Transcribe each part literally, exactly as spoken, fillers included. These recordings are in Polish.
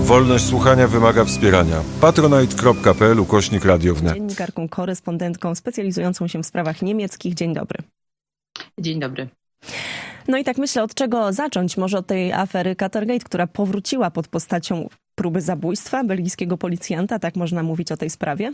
Wolność słuchania wymaga wspierania. patronite kropka p l ukośnik Radio Wnet. Dziennikarką, korespondentką specjalizującą się w sprawach niemieckich. Dzień dobry. Dzień dobry. No i tak myślę, od czego zacząć? Może od tej afery Qatargate, która powróciła pod postacią próby zabójstwa belgijskiego policjanta. Tak można mówić o tej sprawie?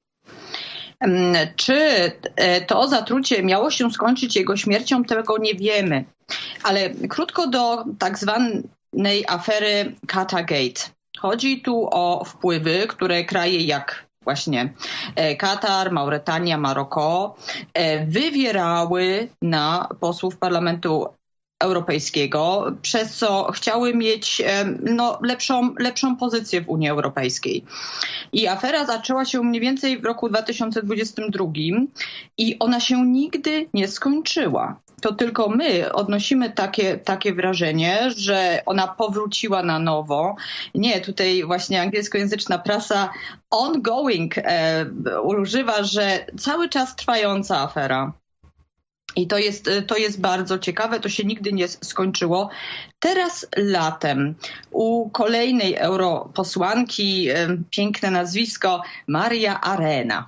Czy to zatrucie miało się skończyć jego śmiercią, tego nie wiemy. Ale krótko do tak zwanej afery Qatargate. Chodzi tu o wpływy, które kraje jak właśnie Katar, Mauretania, Maroko wywierały na posłów Parlamentu Europejskiego, przez co chciały mieć no, lepszą, lepszą pozycję w Unii Europejskiej. I afera zaczęła się mniej więcej w roku dwa tysiące dwudziestym drugim i ona się nigdy nie skończyła. To tylko my odnosimy takie, takie wrażenie, że ona powróciła na nowo. Nie, tutaj właśnie angielskojęzyczna prasa ongoing e, używa, że cały czas trwająca afera. I to jest, to jest bardzo ciekawe, to się nigdy nie skończyło. Teraz latem u kolejnej europosłanki, piękne nazwisko, Maria Arena.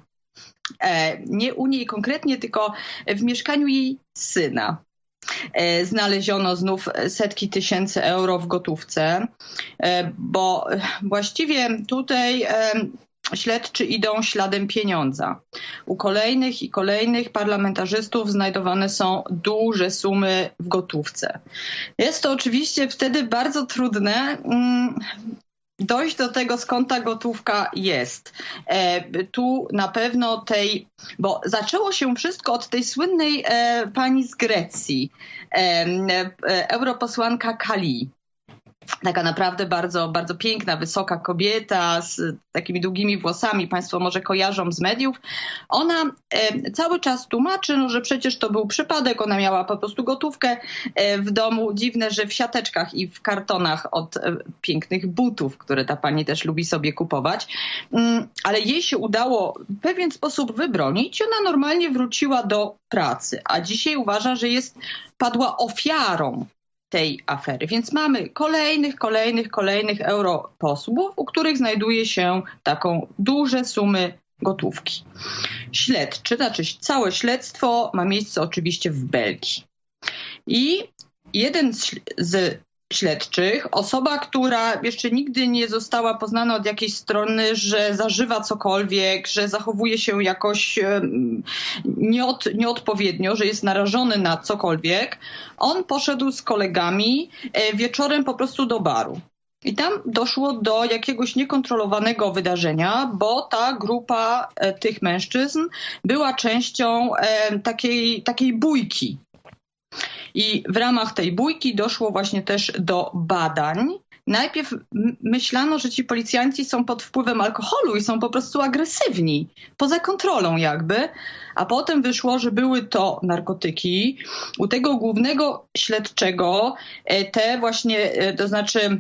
Nie u niej konkretnie, tylko w mieszkaniu jej syna. Znaleziono znów setki tysięcy euro w gotówce, bo właściwie tutaj śledczy idą śladem pieniądza. U kolejnych i kolejnych parlamentarzystów znajdowane są duże sumy w gotówce. Jest to oczywiście wtedy bardzo trudne mm, dojść do tego, skąd ta gotówka jest. E, tu na pewno tej, bo zaczęło się wszystko od tej słynnej e, pani z Grecji, e, e, europosłanka Kali. Taka naprawdę bardzo, bardzo piękna, wysoka kobieta z takimi długimi włosami. Państwo może kojarzą z mediów. Ona e, cały czas tłumaczy, no, że przecież to był przypadek. Ona miała po prostu gotówkę e, w domu. Dziwne, że w siateczkach i w kartonach od e, pięknych butów, które ta pani też lubi sobie kupować. Mm, ale jej się udało w pewien sposób wybronić. Ona normalnie wróciła do pracy. A dzisiaj uważa, że jest, padła ofiarą tej afery. Więc mamy kolejnych, kolejnych, kolejnych europosłów, u których znajduje się taką duże sumy gotówki. Śledczy, znaczy całe śledztwo ma miejsce oczywiście w Belgii. I jeden z, z śledczych, osoba, która jeszcze nigdy nie została poznana od jakiejś strony, że zażywa cokolwiek, że zachowuje się jakoś nieod, nieodpowiednio, że jest narażony na cokolwiek, on poszedł z kolegami wieczorem po prostu do baru. I tam doszło do jakiegoś niekontrolowanego wydarzenia, bo ta grupa tych mężczyzn była częścią takiej, takiej bójki. I w ramach tej bójki doszło właśnie też do badań. Najpierw myślano, że ci policjanci są pod wpływem alkoholu i są po prostu agresywni, poza kontrolą jakby, a potem wyszło, że były to narkotyki. U tego głównego śledczego te właśnie, to znaczy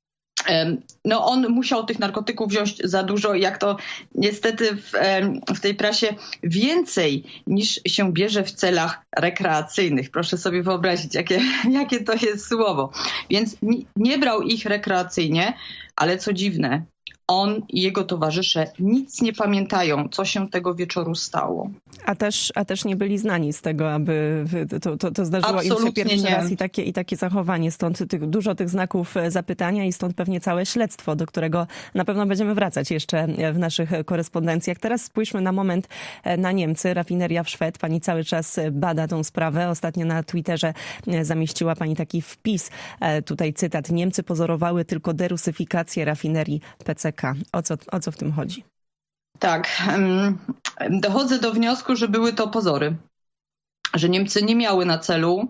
no on musiał tych narkotyków wziąć za dużo, jak to niestety w, w tej prasie więcej niż się bierze w celach rekreacyjnych. Proszę sobie wyobrazić, jakie, jakie to jest słowo. Więc nie, nie brał ich rekreacyjnie, ale co dziwne, on i jego towarzysze nic nie pamiętają, co się tego wieczoru stało. A też, a też nie byli znani z tego, aby to, to, to zdarzyło Absolutnie im się pierwszy nie. raz i takie, i takie zachowanie. Stąd tych, dużo tych znaków zapytania i stąd pewnie całe śledztwo, do którego na pewno będziemy wracać jeszcze w naszych korespondencjach. Teraz spójrzmy na moment na Niemcy. Rafineria w Schwedt. Pani cały czas bada tą sprawę. Ostatnio na Twitterze zamieściła pani taki wpis. Tutaj cytat. Niemcy pozorowały tylko derusyfikację rafinerii P C K. O co, o co w tym chodzi? Tak, dochodzę do wniosku, że były to pozory, że Niemcy nie miały na celu,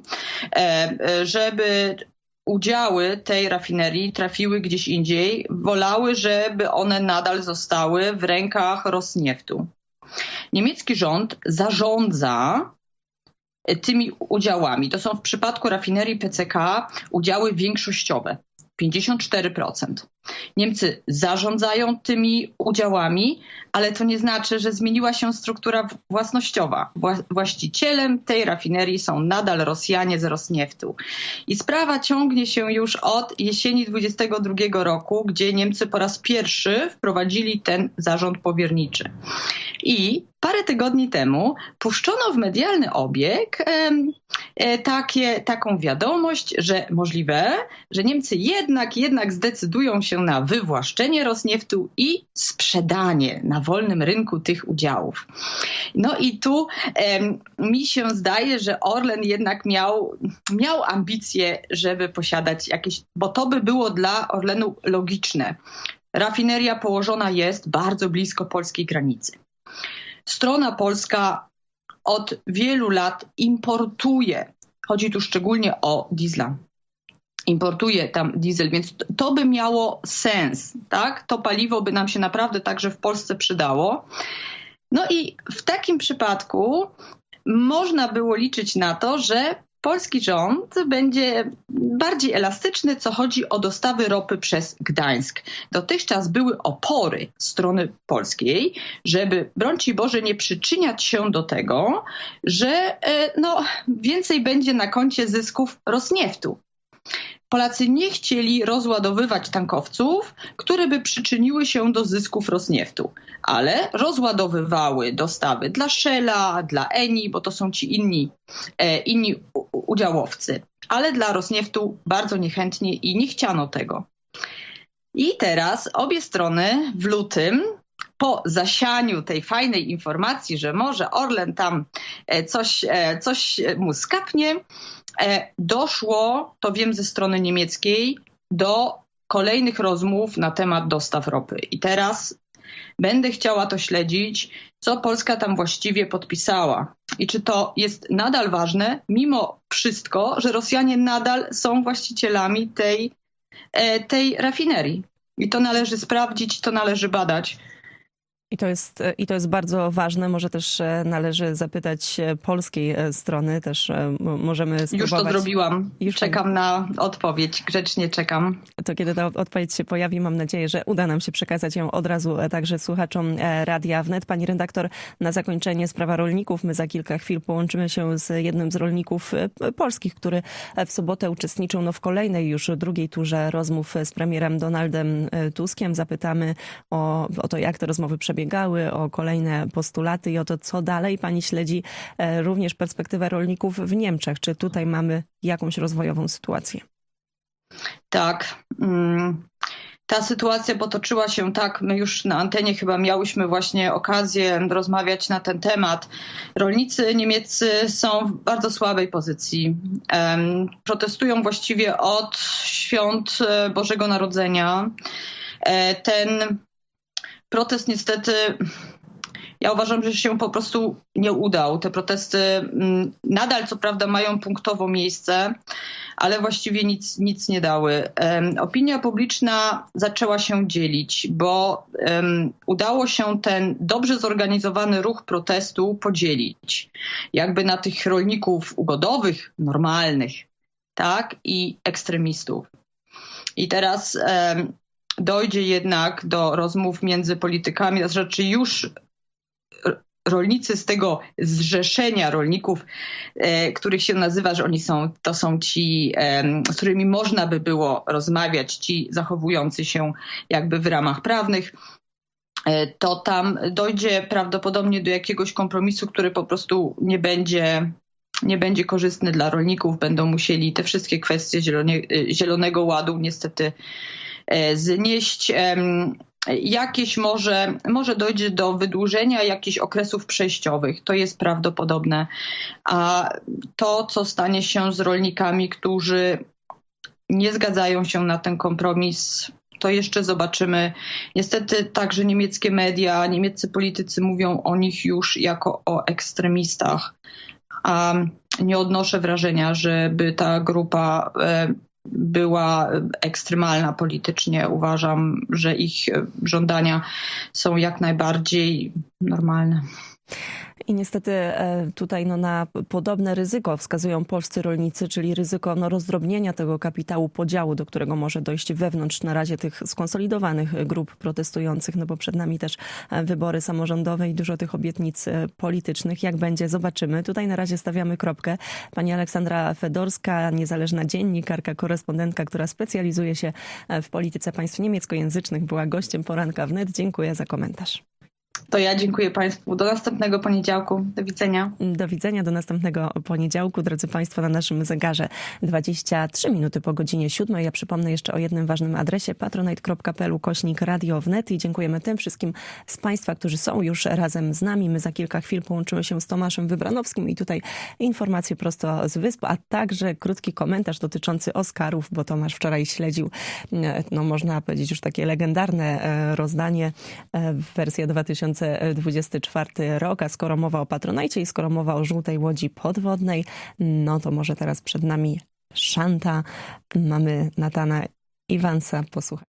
żeby udziały tej rafinerii trafiły gdzieś indziej, wolały, żeby one nadal zostały w rękach Rosnieftu. Niemiecki rząd zarządza tymi udziałami. To są w przypadku rafinerii P C K udziały większościowe, pięćdziesiąt cztery procent. Niemcy zarządzają tymi udziałami, ale to nie znaczy, że zmieniła się struktura własnościowa. Wła- właścicielem tej rafinerii są nadal Rosjanie z Rosnieftu. I sprawa ciągnie się już od jesieni dwudziestego drugiego roku, gdzie Niemcy po raz pierwszy wprowadzili ten zarząd powierniczy. I parę tygodni temu puszczono w medialny obieg e, e, takie, taką wiadomość, że możliwe, że Niemcy jednak, jednak zdecydują się na wywłaszczenie Rosnieftu i sprzedanie na wolnym rynku tych udziałów. No i tu e, mi się zdaje, że Orlen jednak miał, miał ambicje, żeby posiadać jakieś, bo to by było dla Orlenu logiczne. Rafineria położona jest bardzo blisko polskiej granicy. Strona polska od wielu lat importuje, chodzi tu szczególnie o diesla, importuje tam diesel, więc to by miało sens, tak? To paliwo by nam się naprawdę także w Polsce przydało. No i w takim przypadku można było liczyć na to, że polski rząd będzie bardziej elastyczny, co chodzi o dostawy ropy przez Gdańsk. Dotychczas były opory strony polskiej, żeby, broń ci Boże, nie przyczyniać się do tego, że no, więcej będzie na koncie zysków Rosnieftu. Polacy nie chcieli rozładowywać tankowców, które by przyczyniły się do zysków Rosnieftu, ale rozładowywały dostawy dla Shella, dla Eni, bo to są ci inni, e, inni u- udziałowcy, ale dla Rosnieftu bardzo niechętnie i nie chciano tego. I teraz obie strony w lutym, po zasianiu tej fajnej informacji, że może Orlen tam coś, coś mu skapnie, doszło, to wiem ze strony niemieckiej, do kolejnych rozmów na temat dostaw ropy. I teraz będę chciała to śledzić, co Polska tam właściwie podpisała. I czy to jest nadal ważne, mimo wszystko, że Rosjanie nadal są właścicielami tej, tej rafinerii. I to należy sprawdzić, to należy badać. I to jest, i to jest bardzo ważne. Może też należy zapytać polskiej strony. Też możemy spróbować. Już to zrobiłam. Już czekam pan... na odpowiedź. Grzecznie czekam. To kiedy ta odpowiedź się pojawi, mam nadzieję, że uda nam się przekazać ją od razu także słuchaczom Radia Wnet. Pani redaktor, na zakończenie sprawa rolników. My za kilka chwil połączymy się z jednym z rolników polskich, który w sobotę uczestniczył no, w kolejnej już drugiej turze rozmów z premierem Donaldem Tuskiem. Zapytamy o, o to, jak te rozmowy przebiegały, o kolejne postulaty i o to, co dalej. Pani śledzi również perspektywę rolników w Niemczech. Czy tutaj mamy jakąś rozwojową sytuację? Tak. Ta sytuacja potoczyła się tak, my już na antenie chyba miałyśmy właśnie okazję rozmawiać na ten temat. Rolnicy niemieccy są w bardzo słabej pozycji. Protestują właściwie od świąt Bożego Narodzenia. Ten protest niestety, ja uważam, że się po prostu nie udał. Te protesty nadal co prawda mają punktowo miejsce, ale właściwie nic, nic nie dały. Um, opinia publiczna zaczęła się dzielić, bo um, udało się ten dobrze zorganizowany ruch protestu podzielić. Jakby na tych rolników ugodowych, normalnych, tak, i ekstremistów. I teraz um, dojdzie jednak do rozmów między politykami, to znaczy już rolnicy z tego zrzeszenia rolników, e, których się nazywa, że oni są, to są ci, e, z którymi można by było rozmawiać, ci zachowujący się jakby w ramach prawnych, e, to tam dojdzie prawdopodobnie do jakiegoś kompromisu, który po prostu nie będzie, nie będzie korzystny dla rolników. Będą musieli te wszystkie kwestie zielonie, zielonego ładu niestety e, znieść. E, Jakieś może, może dojdzie do wydłużenia jakichś okresów przejściowych. To jest prawdopodobne. A to, co stanie się z rolnikami, którzy nie zgadzają się na ten kompromis, to jeszcze zobaczymy. Niestety także niemieckie media, niemieccy politycy mówią o nich już jako o ekstremistach. A nie odnoszę wrażenia, żeby ta grupa była ekstremalna politycznie. Uważam, że ich żądania są jak najbardziej normalne. I niestety tutaj no, na podobne ryzyko wskazują polscy rolnicy, czyli ryzyko no, rozdrobnienia tego kapitału, podziału, do którego może dojść wewnątrz na razie tych skonsolidowanych grup protestujących, no bo przed nami też wybory samorządowe i dużo tych obietnic politycznych. Jak będzie, zobaczymy. Tutaj na razie stawiamy kropkę. Pani Aleksandra Fedorska, niezależna dziennikarka, korespondentka, która specjalizuje się w polityce państw niemieckojęzycznych, była gościem Poranka Wnet. Dziękuję za komentarz. To ja dziękuję Państwu. Do następnego poniedziałku. Do widzenia. Do widzenia, do następnego poniedziałku. Drodzy Państwo, na naszym zegarze dwadzieścia trzy minuty po godzinie siódmej. Ja przypomnę jeszcze o jednym ważnym adresie patronite kropka p l ukośnik radio wnet i dziękujemy tym wszystkim z Państwa, którzy są już razem z nami. My za kilka chwil połączymy się z Tomaszem Wybranowskim i tutaj informacje prosto z wysp, a także krótki komentarz dotyczący Oscarów, bo Tomasz wczoraj śledził, no można powiedzieć już takie legendarne rozdanie, wersja dwa tysiące dwudziesty czwarty rok, a skoro mowa o Patronite i skoro mowa o żółtej łodzi podwodnej, no to może teraz przed nami szanta. Mamy Natana Iwansa, posłuchaj.